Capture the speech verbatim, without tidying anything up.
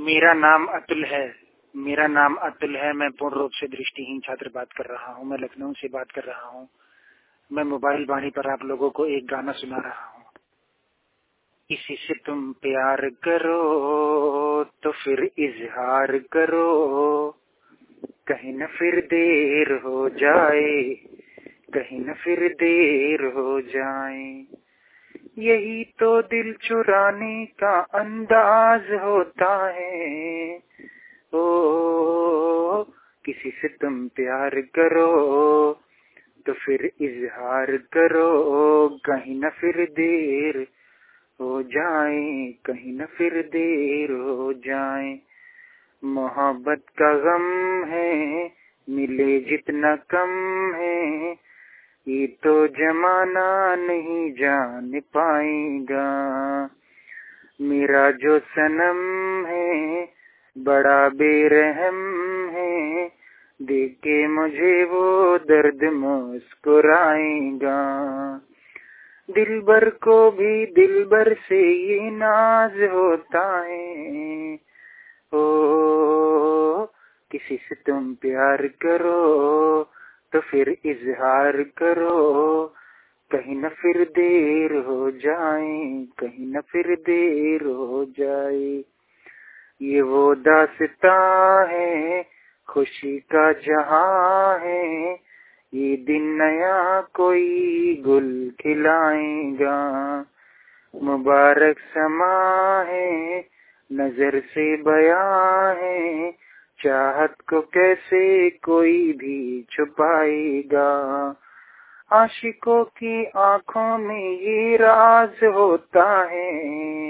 मेरा नाम अतुल है। मेरा नाम अतुल है। मैं पूर्ण रूप से दृष्टिहीन छात्र बात कर रहा हूँ। मैं लखनऊ से बात कर रहा हूँ। मैं मोबाइल वाणी पर आप लोगों को एक गाना सुना रहा हूँ। किसी से तुम प्यार करो तो फिर इजहार करो, कहीं न फिर देर हो जाए, कहीं न फिर देर हो जाए। यही तो दिल चुराने का अंदाज होता है। ओ, किसी से तुम प्यार करो तो फिर इजहार करो, कहीं न फिर देर हो जाए, कहीं न फिर देर हो जाए। मोहब्बत का गम है, मिले जितना कम है, ये तो जमाना नहीं जान पाएगा। मेरा जो सनम है बड़ा बेरहम है, देख के मुझे वो दर्द मुस्कुराएगा। दिलबर को भी दिलबर से ये नाज होता है। ओ, किसी से तुम प्यार करो तो फिर इजहार करो, कहीं न फिर देर हो जाए, कहीं न फिर देर हो जाए। ये वो दास्तां है, खुशी का जहां है, ये दिन नया कोई गुल खिलाएगा। मुबारक समा है, नजर से बयां है, चाहत को कैसे कोई भी छुपाएगा। आशिकों की आंखों में ये राज होता है।